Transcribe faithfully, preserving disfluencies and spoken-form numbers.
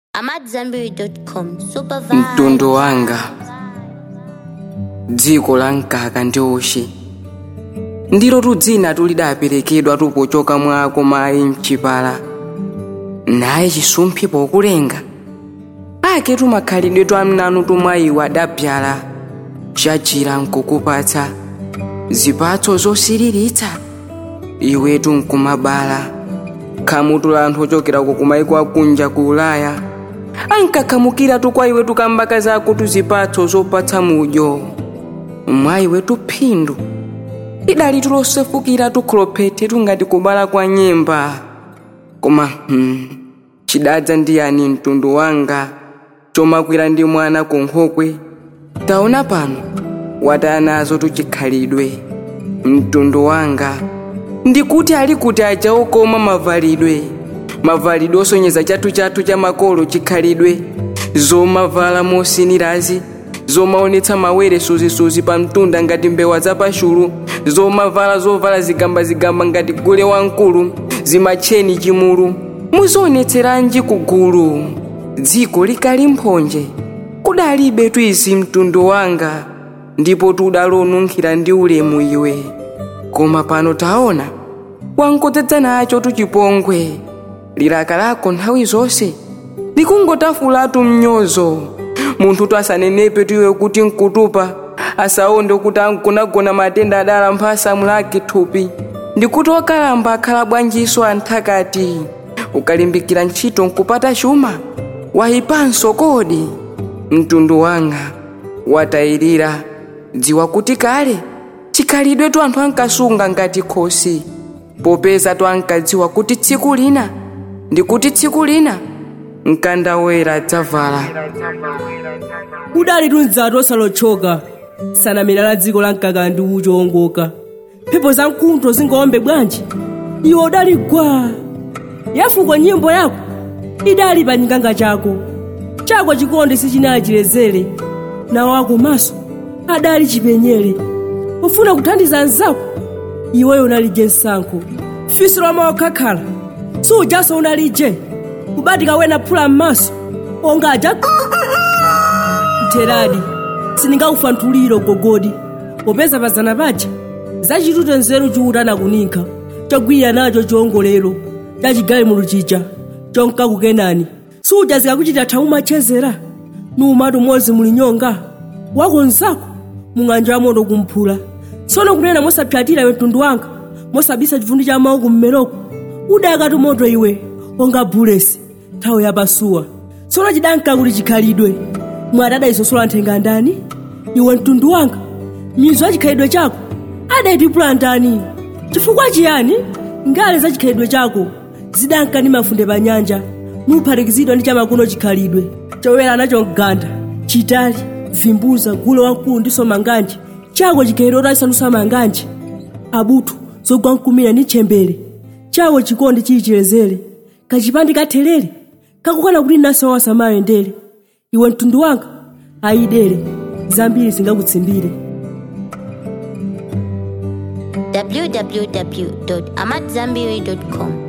amadzambiri dot com. Super vibe. Mtundu wanga dziko la mkaka ndi uchi ndilo tudzina tulidaperekedwa tupochoka mwako mayi mchipala naye chisumphi pokulenga pake tumakhalidwe twamnanu tumwayiwa adapyala chachira nkukupatsa zipatso zosiriritsa iwetu nkumabala khamutu la anthu ochokera kumayiko akunja ku Ulaya ankakhamukira tukwa iwe tukambaka zako tuzipatso zopatsa mudyo mwayi wetu phindu idali tulosefukira tukholophete tungati kubala kwa nyemba koma hmm, chidadza ndiyani mtundu wanga chomakwira ndi mwana kunkhokwe taona pano wataya nazo tuchikhalidwe mtundu wanga ndikuti ali kuti aja okoma mavalidwe mavalidwe osonyeza chatu chatu cha makolo chikhalidwe zomavala mosinirazi zomaonetsa mawere suzisuzi pa mtunda ngati mbewa zapashulu zomavala zovala zigamba zigamba ngati gule wankulu zimacheni chimulu muzionetseranji kugulu dziko likali mphonje kudalibe twizi mtundu wanga ndipo tudalonunkhira ndi ulemu iwe koma pano taona wankodzedza nacho tuchipongwe lilaka lako nthawi zonse likungotafulatu mnyozo munthu twasanenepe tiwe kuti nkutupa asaonde kuti ankunagona matenda adala mphasa mulaki thupi ndikuti okalamba akhala bwanjiso anthakati ukalimbikira ntchito nkupata chuma wahipanso kodi mtundu wanga watayirira dziwa kuti kale chikhalidwe tu anthu ankasunga ngati khosi popeza tu ankadziwa kuti tsiku lina ndikuti tsiku lina mkandawera dzavala udali tunzatu osalochoka sanamira la dziko la mkaka ndi uchi wongoka mphepo za mkuntho zingombe bwanji iwo udali gwa yafukwa nyimbo yako idali pa nyinganga chako chako chikondi sichinali chilezere na wako maso adali chipenyere ufuna kuthandiza anzako iweyo unalije nsankho fiso loma okhakhala sujaso unalije kubatika wena phula m'maso onga aja mteradi sindingakufanthuliro gogodi popeza pazana paja zachituto nzeru chiutana kuninka chogwira nacho chiongolero chachigali muluchicha chonkakukenani suja zikakuchita thauma chezera numatu mozi mulinyonga wako nzako mung'anja wa moto kumphula tsono kunena mosapyatira iwe mtundu wanga mosabisa chivundi cha mawu kummeloko udakatu moto iwe onga bulesi nthawi yapasuwa tsono chidanka kuti chikhalidwe mwatada isosola nthenga ndani iwe mtundu wanga mizo ya chikhalidwe chako adaitipula ndani chifukwa chiyani ngale za chikhalidwe chako zidanka ndi mafunde pa nyanja nuphatikizidwa ndi chamakuno chikhalidwe chowera nacho mganda chitali vimbuza gulo wankulu ndiso manganji chako chikhalidwe otasanusa manganji abutu zogwa nkumira ndi chembere chawo chikondi chichilezere kachipandi kathelere kakukana kuti naso wasamayendere iwe mtundu wanga aidere zambiri zingakutsimbire. w w w dot amadzambiri dot com